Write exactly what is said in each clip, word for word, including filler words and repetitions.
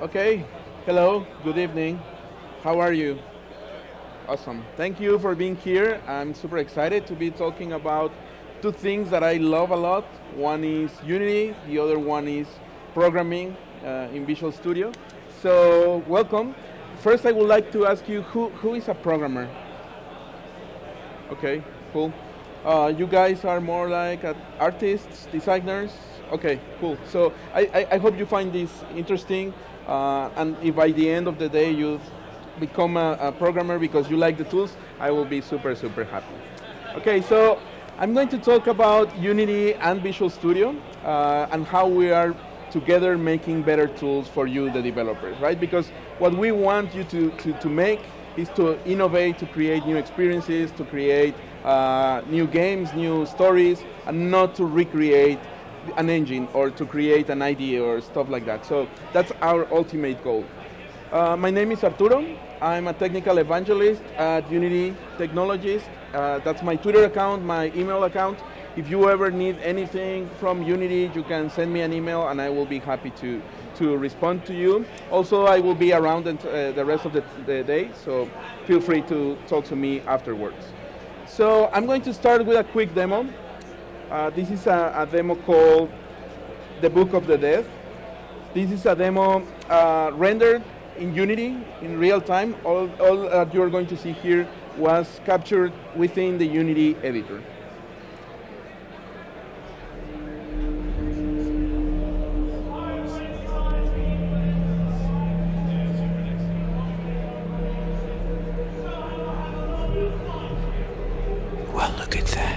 Okay, hello, good evening. How are you? Awesome. Thank you for being here. I'm super excited to be talking about two things that I love a lot. One is Unity, the other one is programming uh, in Visual Studio. So, welcome. First, I would like to ask you who, who is a programmer? Okay, cool. Uh, you guys are more like uh, artists, designers? Okay, cool. So, I, I, I hope you find this interesting. Uh, and if by the end of the day you become a, a programmer because you like the tools, I will be super, super happy. Okay, so I'm going to talk about Unity and Visual Studio uh, and how we are together making better tools for you, the developers, right? Because what we want you to, to, to make is to innovate, to create new experiences, to create uh, new games, new stories, and not to recreate an engine or to create an idea or stuff like that. So that's our ultimate goal. Uh, my name is Arturo. I'm a technical evangelist at Unity Technologies. Uh, that's my Twitter account, my email account. If you ever need anything from Unity, you can send me an email and I will be happy to, to respond to you. Also, I will be around uh, the rest of the, the day, so feel free to talk to me afterwards. So I'm going to start with a quick demo. Uh, this is a, a demo called The Book of the Dead. This is a demo uh, rendered in Unity in real time. All, all that you're going to see here was captured within the Unity editor. Well, look at that.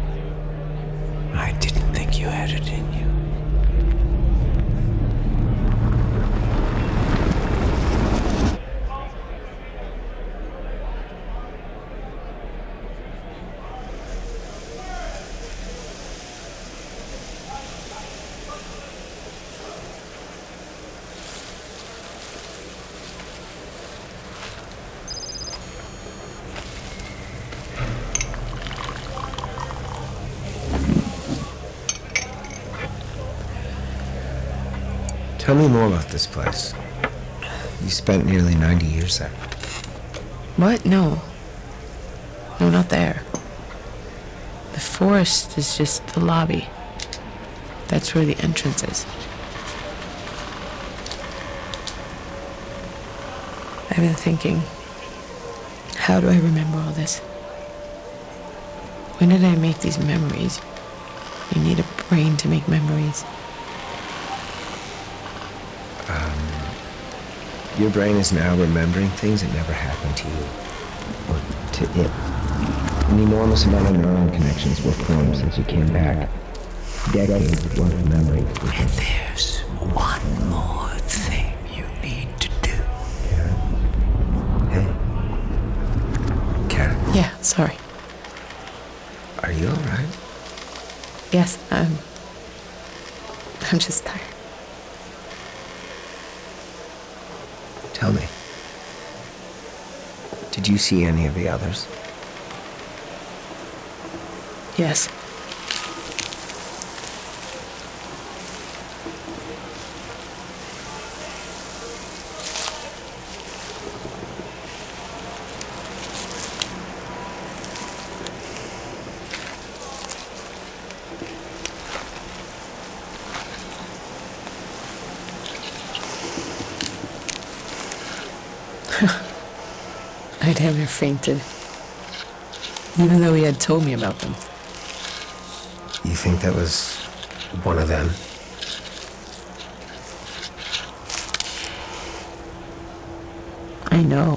I didn't think you had it in you. Tell me more about this place. You spent nearly ninety years there. What? No. No, not there. The forest is just the lobby. That's where the entrance is. I've been thinking, how do I remember all this? When did I make these memories? You need a brain to make memories. Your brain is now remembering things that never happened to you, or to it. An enormous amount of neuron connections were formed since you came back. Decades worth of memory. And there's one more thing you need to do. Karen? Hey? Karen? Yeah, sorry. Are you alright? Yes, I'm... I'm just tired. Tell me. Did you see any of the others? Yes. I damn near fainted. Even though he had told me about them. You think that was one of them? I know.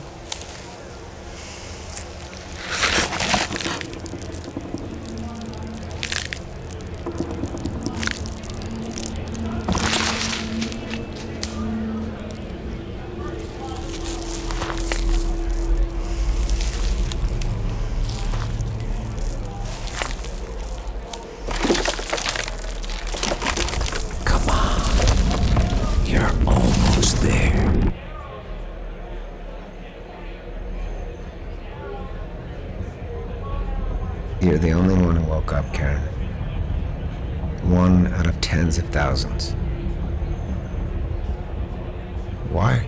You're the only one who woke up, Karen. One out of tens of thousands. Why?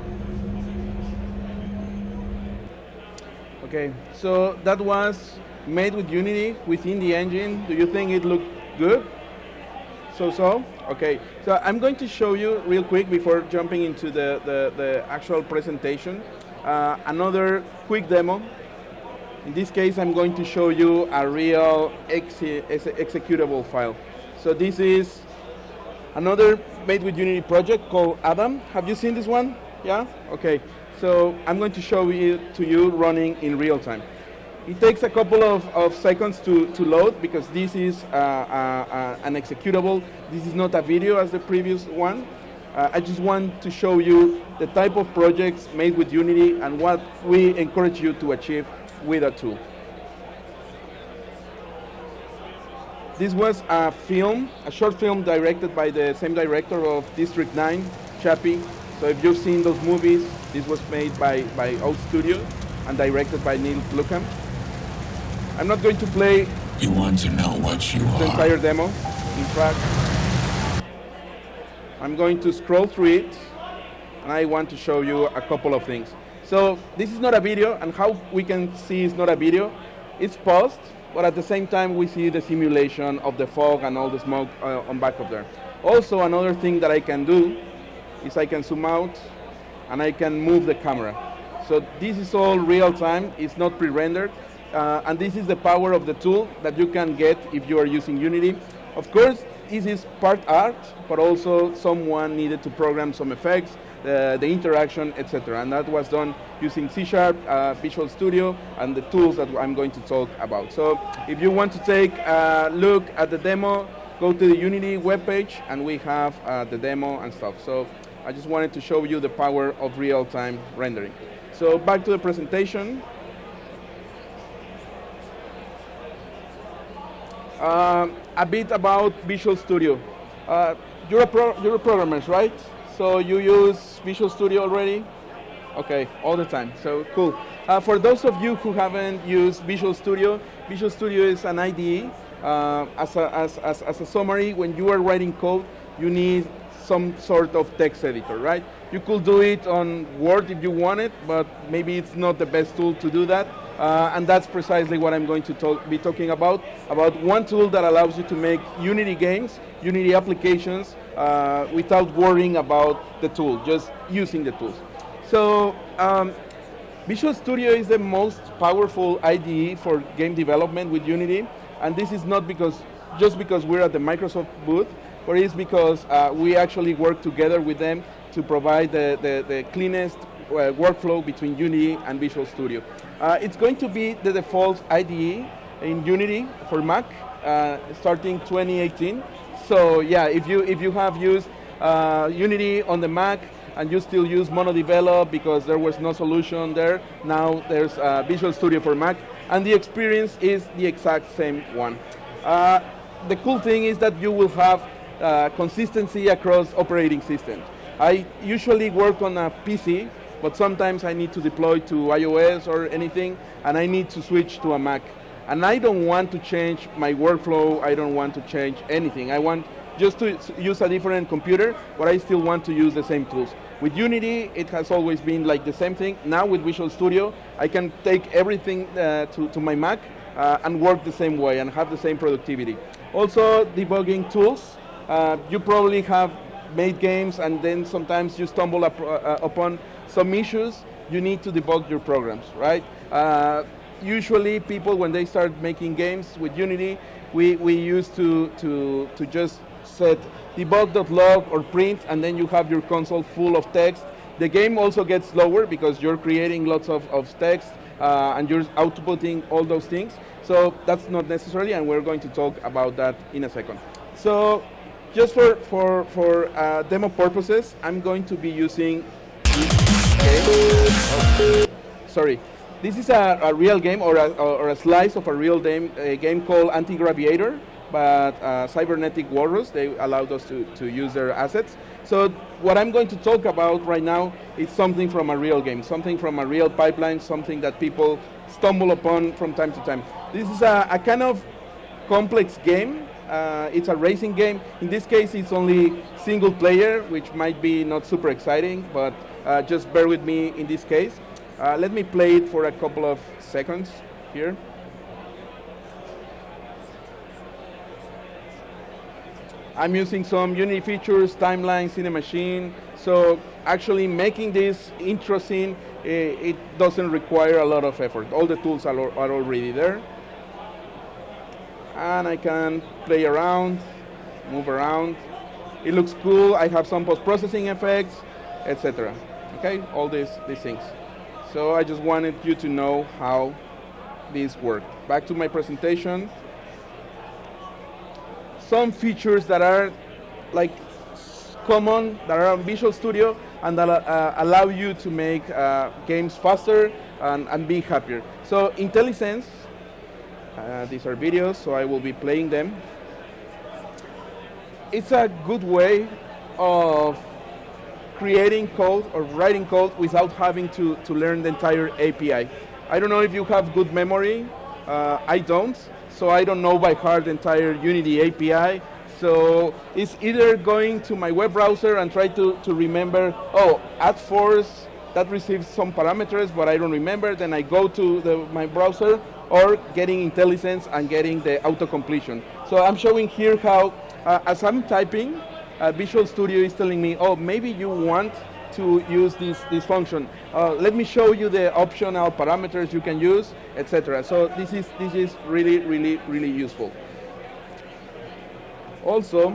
Okay, so that was made with Unity within the engine. Do you think it looked good? So-so? Okay, so I'm going to show you real quick before jumping into the, the, the actual presentation, uh, another quick demo. In this case, I'm going to show you a real exe executable file. So this is another made with Unity project called Adam. Have you seen this one? Yeah? Okay. So I'm going to show it to you running in real time. It takes a couple of, of seconds to, to load because this is uh, uh, uh, an executable. This is not a video as the previous one. Uh, I just want to show you the type of projects made with Unity and what we encourage you to achieve with a tool. This was a film, a short film directed by the same director of District nine, Chappie. So if you've seen those movies, this was made by, by Oat Studio and directed by Neil Blomkamp. I'm not going to play You want to know what you the are. entire demo. In fact, I'm going to scroll through it and I want to show you a couple of things. So this is not a video, and how we can see it's not a video. It's paused, but at the same time we see the simulation of the fog and all the smoke uh, on back of there. Also, another thing that I can do is I can zoom out and I can move the camera. So this is all real time, it's not pre-rendered, uh, and this is the power of the tool that you can get if you are using Unity. Of course, this is part art, but also someone needed to program some effects, the, the interaction, et cetera. And that was done using C Sharp, uh, Visual Studio, and the tools that I'm going to talk about. So if you want to take a look at the demo, go to the Unity webpage, and we have uh, the demo and stuff. So I just wanted to show you the power of real-time rendering. So back to the presentation. Um, a bit about Visual Studio. Uh, you're, a pro you're a programmers, right? So you use Visual Studio already? Okay, all the time, so cool. Uh, for those of you who haven't used Visual Studio, Visual Studio is an I D E. Uh, as, a, as, as, as a summary, when you are writing code, you need some sort of text editor, right? You could do it on Word if you want it, but maybe it's not the best tool to do that. Uh, and that's precisely what I'm going to talk, be talking about, about one tool that allows you to make Unity games, Unity applications, uh, without worrying about the tool, just using the tools. So um, Visual Studio is the most powerful I D E for game development with Unity, and this is not because just because we're at the Microsoft booth, but it's because uh, we actually work together with them to provide the, the, the cleanest uh, workflow between Unity and Visual Studio. Uh, it's going to be the default I D E in Unity for Mac uh, starting twenty eighteen. So yeah, if you if you have used uh, Unity on the Mac and you still use MonoDevelop because there was no solution there, now there's uh, Visual Studio for Mac, and the experience is the exact same one. Uh, the cool thing is that you will have uh, consistency across operating systems. I usually work on a P C, but sometimes I need to deploy to iOS or anything, and I need to switch to a Mac. And I don't want to change my workflow, I don't want to change anything. I want just to use a different computer, but I still want to use the same tools. With Unity, it has always been like the same thing. Now with Visual Studio, I can take everything uh, to, to my Mac uh, and work the same way and have the same productivity. Also, debugging tools. Uh, you probably have made games and then sometimes you stumble up, uh, upon some issues. You need to debug your programs, right? Uh, usually people, when they start making games with Unity, we, we used to, to, to just set debug.log or print, and then you have your console full of text. The game also gets slower because you're creating lots of, of text uh, and you're outputting all those things. So that's not necessary, and we're going to talk about that in a second. So just for, for, for uh, demo purposes, I'm going to be using this game. Oh, sorry. This is a, a real game, or a, or a slice of a real game, a game called Anti-Graviator, but uh, Cybernetic Walrus. They allowed us to, to use their assets. So what I'm going to talk about right now is something from a real game, something from a real pipeline, something that people stumble upon from time to time. This is a, a kind of complex game Uh, it's a racing game. In this case, it's only single player, which might be not super exciting, but uh, just bear with me in this case. Uh, let me play it for a couple of seconds here. I'm using some Unity features, timeline, Cinemachine. So actually making this intro scene, eh, it doesn't require a lot of effort. All the tools are, are already there. And I can play around, move around. It looks cool. I have some post-processing effects, et cetera. Okay, all these, these things. So I just wanted you to know how this worked. Back to my presentation. Some features that are like common, that are on Visual Studio, and that uh, allow you to make uh, games faster and, and be happier. So IntelliSense, uh, these are videos, so I will be playing them. It's a good way of creating code or writing code without having to, to learn the entire A P I. I don't know if you have good memory. Uh, I don't. So I don't know by heart the entire Unity A P I. So it's either going to my web browser and try to, to remember, oh, add force, that receives some parameters, but I don't remember. Then I go to the, my browser, or getting IntelliSense and getting the auto-completion. So I'm showing here how, uh, as I'm typing, uh, Visual Studio is telling me, oh, maybe you want to use this, this function. Uh, let me show you the optional parameters you can use, et cetera. So this is, this is really, really, really useful. Also,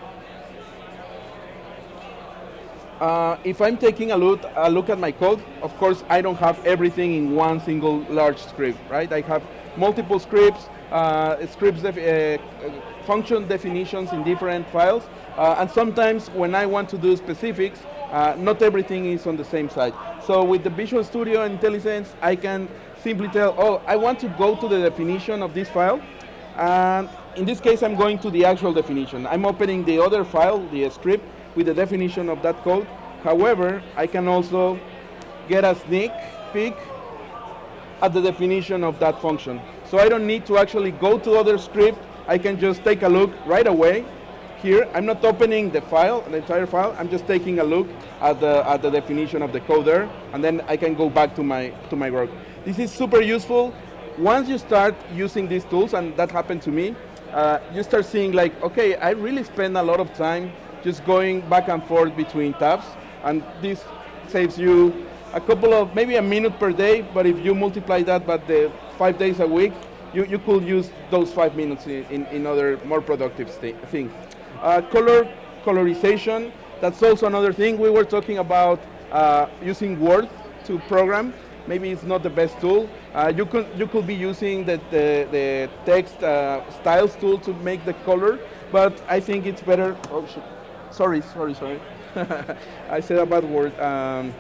uh, if I'm taking a look, a look at my code, of course, I don't have everything in one single large script, right? I have multiple scripts, uh, scripts def uh, function definitions in different files, uh, and sometimes when I want to do specifics, Uh, not everything is on the same side. So with the Visual Studio and IntelliSense, I can simply tell, oh, I want to go to the definition of this file. And in this case, I'm going to the actual definition. I'm opening the other file, the script, with the definition of that code. However, I can also get a sneak peek at the definition of that function. So I don't need to actually go to other script. I can just take a look right away. Here, I'm not opening the file, the entire file. I'm just taking a look at the at the definition of the code there, and then I can go back to my to my work. This is super useful. Once you start using these tools, and that happened to me, uh, you start seeing like, okay, I really spend a lot of time just going back and forth between tabs, and this saves you a couple of, maybe a minute per day. But if you multiply that by the five days a week, you you could use those five minutes in in, in other more productive things. Uh, color, colorization, that's also another thing. We were talking about uh, using Word to program. Maybe it's not the best tool. Uh, you could you could be using the, the, the text uh, styles tool to make the color, but I think it's better. Oh, shit. Sorry, sorry, sorry. I said a bad word. Um,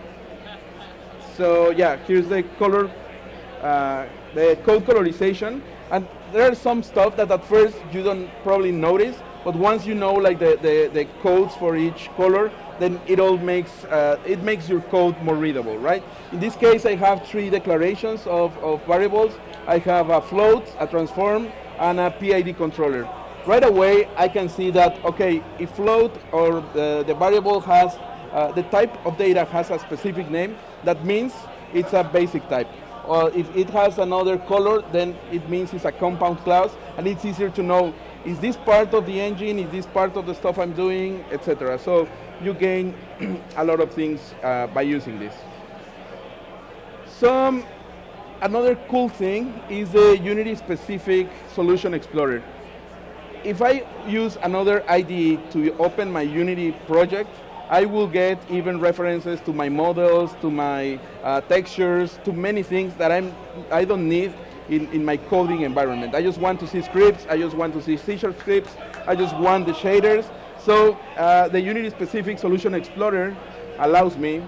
so yeah, here's the color, uh, the code colorization. And there's some stuff that at first you don't probably notice, but once you know like the, the, the codes for each color, then it all makes uh, it makes your code more readable, right? In this case, I have three declarations of, of variables. I have a float, a transform, and a P I D controller. Right away, I can see that, okay, if float or the, the variable has, uh, the type of data has a specific name, that means it's a basic type. Or if it has another color, then it means it's a compound class, and it's easier to know, is this part of the engine, is this part of the stuff I'm doing, et cetera. So you gain a lot of things uh, by using this. Some, another cool thing is the Unity-specific Solution Explorer. If I use another I D E to open my Unity project, I will get even references to my models, to my uh, textures, to many things that I'm, I don't need in, in my coding environment. I just want to see scripts, I just want to see C sharp scripts, I just want the shaders. So uh, the Unity-specific Solution Explorer allows me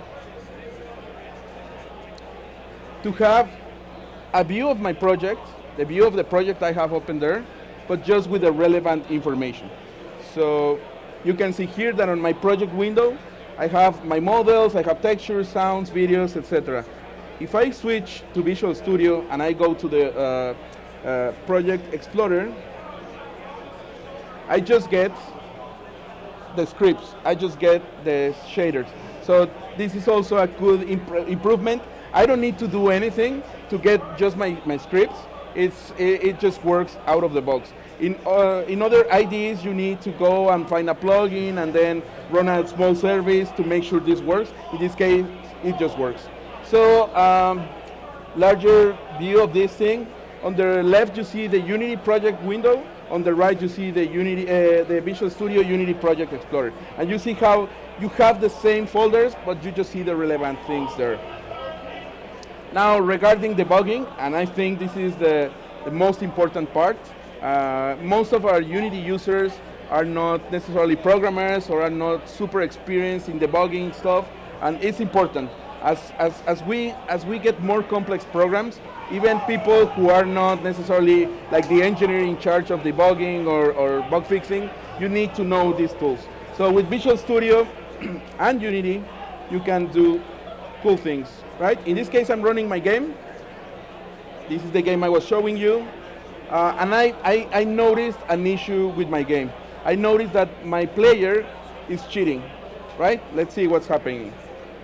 to have a view of my project, the view of the project I have open there, but just with the relevant information. So you can see here that on my project window, I have my models, I have textures, sounds, videos, et cetera. If I switch to Visual Studio and I go to the uh, uh, Project Explorer, I just get the scripts. I just get the shaders. So this is also a good imp- improvement. I don't need to do anything to get just my, my scripts. It's it, it just works out of the box. In uh, in other I D Es, you need to go and find a plugin and then run a small service to make sure this works. In this case, it just works. So um, larger view of this thing. On the left, you see the Unity project window. On the right, you see the Unity, uh, the Visual Studio Unity Project Explorer. And you see how you have the same folders, but you just see the relevant things there. Now, regarding debugging, and I think this is the, the most important part, uh, most of our Unity users are not necessarily programmers or are not super experienced in debugging stuff, and it's important. As, as, as, we, as we get more complex programs, even people who are not necessarily like the engineer in charge of debugging or, or bug fixing, you need to know these tools. So with Visual Studio and Unity, you can do cool things, right? In this case, I'm running my game. This is the game I was showing you. Uh, and I, I, I noticed an issue with my game. I noticed that my player is cheating, right? Let's see what's happening.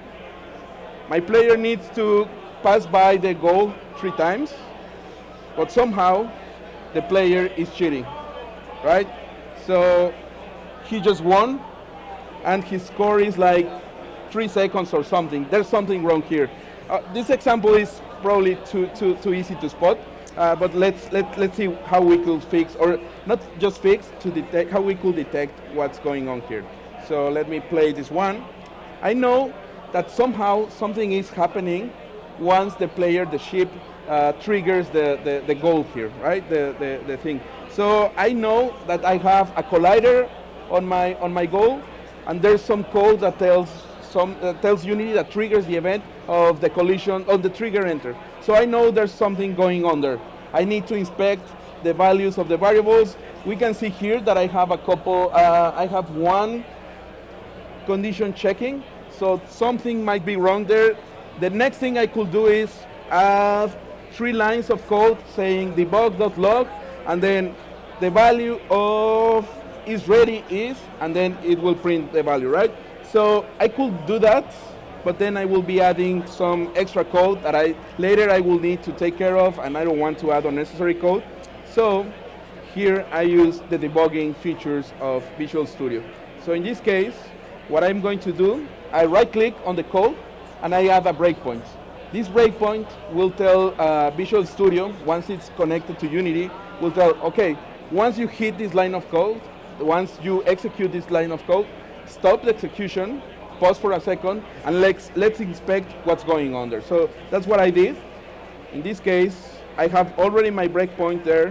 My player needs to pass by the goal three times, but somehow the player is cheating, right? So he just won, and his score is like three seconds or something. There's something wrong here. Uh, this example is probably too too too easy to spot, uh, but let's let let's see how we could fix, or not just fix, to detect how we could detect what's going on here. So let me play this one. I know that somehow something is happening once the player, the ship, uh, triggers the, the, the goal here, right? The, the, the thing. So I know that I have a collider on my on my goal, and there's some code that tells some uh, tells Unity that triggers the event of the collision of the trigger enter. So I know there's something going on there. I need to inspect the values of the variables. We can see here that I have a couple. Uh, I have one condition checking. So something might be wrong there. The next thing I could do is add three lines of code saying debug.log, and then the value of is ready is, and then it will print the value, right? So I could do that, but then I will be adding some extra code that I later I will need to take care of, and I don't want to add unnecessary code. So here I use the debugging features of Visual Studio. So in this case, what I'm going to do, I right-click on the code, and I add a breakpoint. This breakpoint will tell uh, Visual Studio, once it's connected to Unity, will tell, okay, once you hit this line of code, once you execute this line of code, stop the execution, pause for a second, and let's, let's inspect what's going on there. So that's what I did. In this case, I have already my breakpoint there.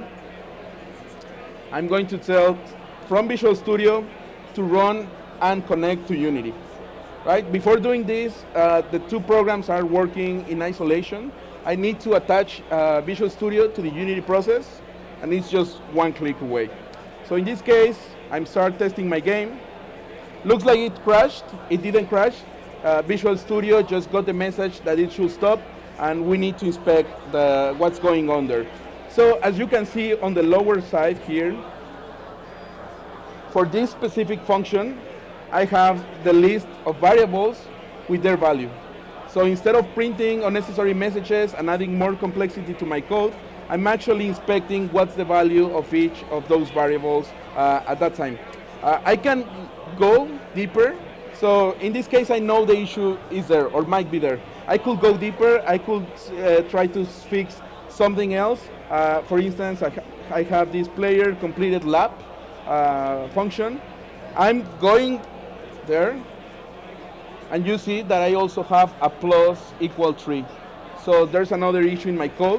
I'm going to tell from Visual Studio to run and connect to Unity. Right? Before doing this, uh, the two programs are working in isolation. I need to attach uh, Visual Studio to the Unity process, and it's just one click away. So in this case, I'm start testing my game. Looks like it crashed. It didn't crash. Uh, Visual Studio just got the message that it should stop, and we need to inspect the, what's going on there. So as you can see on the lower side here, for this specific function, I have the list of variables with their value. So instead of printing unnecessary messages and adding more complexity to my code, I'm actually inspecting what's the value of each of those variables uh, at that time. Uh, I can go deeper. So in this case, I know the issue is there or might be there. I could go deeper. I could uh, try to fix something else. Uh, for instance, I, ha I have this player completed lap uh, function. I'm going there, and you see that I also have a plus equal three. So there's another issue in my code,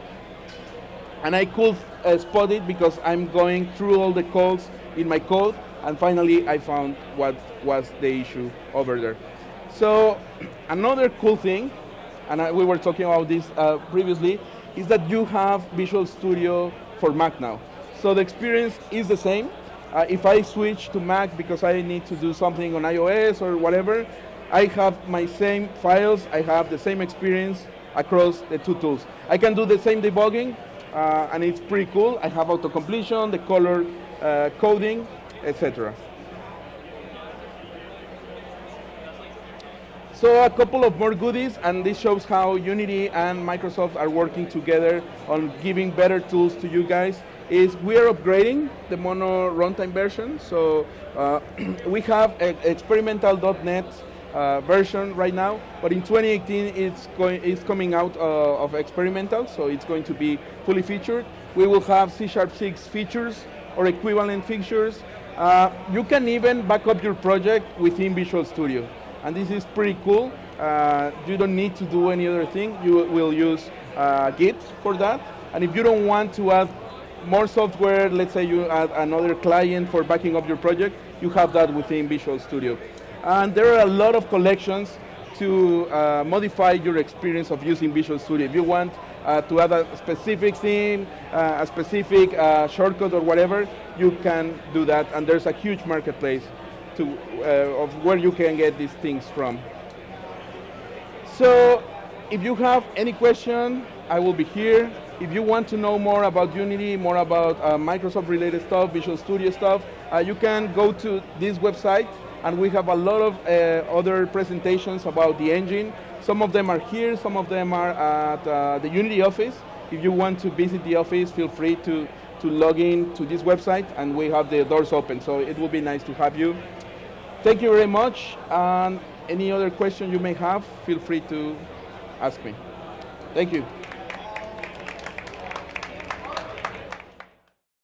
and I could uh, spot it because I'm going through all the codes in my code, and finally I found what was the issue over there. So another cool thing, and I, we were talking about this uh, previously, is that you have Visual Studio for Mac now. So the experience is the same. Uh, if I switch to Mac because I need to do something on iOS or whatever, I have my same files, I have the same experience across the two tools. I can do the same debugging, uh, and it's pretty cool. I have auto-completion, the color uh, coding, et cetera. So a couple of more goodies, and this shows how Unity and Microsoft are working together on giving better tools to you guys, is we are upgrading the Mono runtime version. So uh, we have an experimental dot net uh, version right now, but in twenty eighteen it's, going, it's coming out uh, of experimental, so it's going to be fully featured. We will have C sharp six features or equivalent features. Uh, you can even back up your project within Visual Studio. And this is pretty cool. Uh, you don't need to do any other thing. You will use uh, Git for that. And if you don't want to add more software, let's say you add another client for backing up your project, you have that within Visual Studio. And there are a lot of collections to uh, modify your experience of using Visual Studio. If you want uh, to add a specific theme, uh, a specific uh, shortcut or whatever, you can do that. And there's a huge marketplace to, uh, of where you can get these things from. So if you have any question, I will be here. If you want to know more about Unity, more about uh, Microsoft related stuff, Visual Studio stuff, uh, you can go to this website, and we have a lot of uh, other presentations about the engine. Some of them are here, some of them are at uh, the Unity office. If you want to visit the office, feel free to, to log in to this website, and we have the doors open, so it will be nice to have you. Thank you very much, and any other question you may have, feel free to ask me. Thank you.